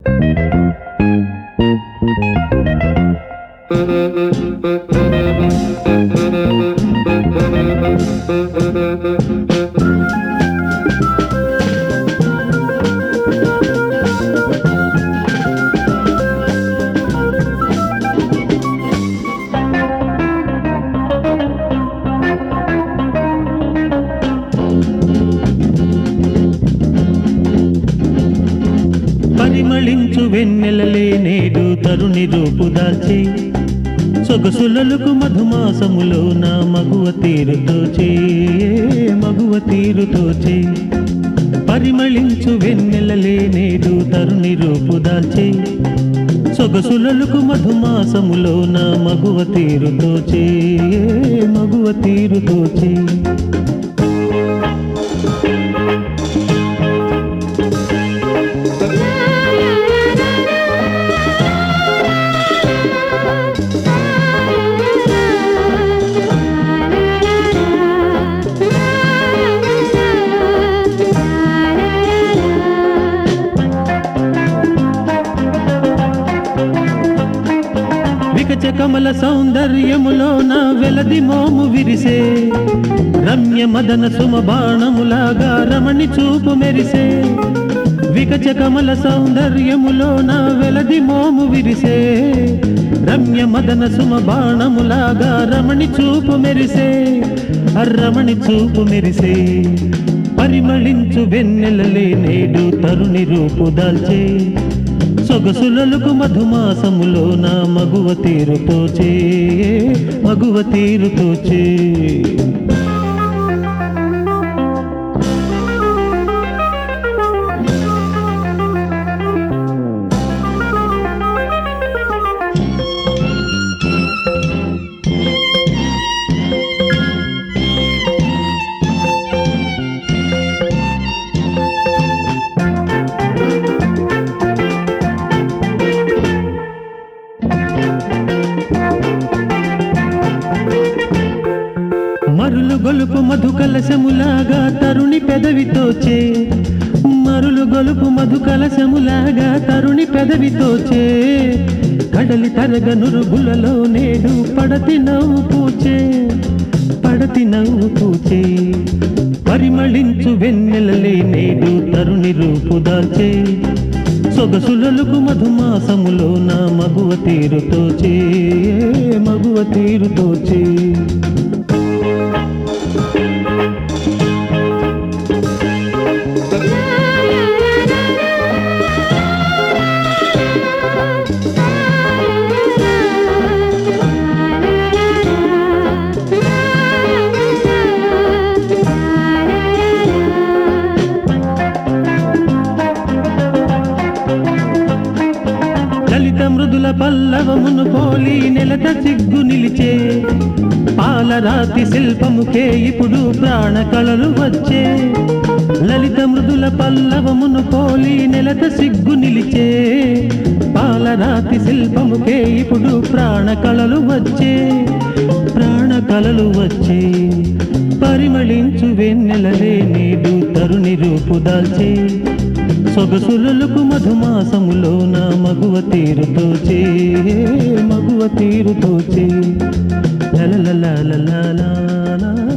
పరిమళించు వెన్నెలలే నేడు తరుణి రూపు దాల్చి సొగసులకు మధుమాసములో నా మగువ తీరుతోచే మగువ తీరుతోచే పరిమళించు వెన్నెలలే నేడు తరుణి రూపు దాల్చి సొగసులకు మధుమాసములో నా మగువ తీరుతోచే మగువ తీరుతోచే కమల సౌందర్యములో నా వెలది మోము విరిసే రమ్య మదన సుమ బాణములాగా రమణి చూపు మెరిసే వికచ కమల సౌందర్యములో నా వెలది మోము విరిసే రమ్య మదన సుమ బాణములాగా రమణి చూపు మెరిసే రమణి చూపు మెరిసే పరిమళించు వెన్నెలలే నేడు తరుణి రూపు దాల్చే సొగసులకు మధుమాసములో నా మగువ తీరుతోచే మగువ తీరుతోచే మరులు గొలుపు మధు కలశములాగా తరుణి పెదవితోచే మరులు గొలుపు మధు కలశములాగా తరుణి పెదవితోచే కడలి తరగ నురుగులలో నేడు పడతి నవ్వు పూచే పడతి నవ్వు పూచే పరిమళించు వెన్నెలలే నేడు తరుణి రూపు దాల్చే సొగసులకు మధుమాసములో నా మగువ తీరుతోచే మగువ తీరుతోచే లలిత మృదుల పల్లవమును పోలి నెలత సిగ్గు నిలిచే పాలరాతి శిల్పముకే ఇప్పుడు ప్రాణ కళలు వచ్చే లలిత మృదుల పల్లవమును పోలి నెలత సిగ్గు నిలిచే పాలరాతి శిల్పముకే ఇప్పుడు ప్రాణ కళలు వచ్చే ప్రాణ కళలు వచ్చే పరిమళించు వెన్నెలలే నేడు తరుణి రూపు దాల్చే సొగసులకు మధుమాసములో నా మగువ తీరుతోచే మగువ తీరుతోచే లలలలలలలా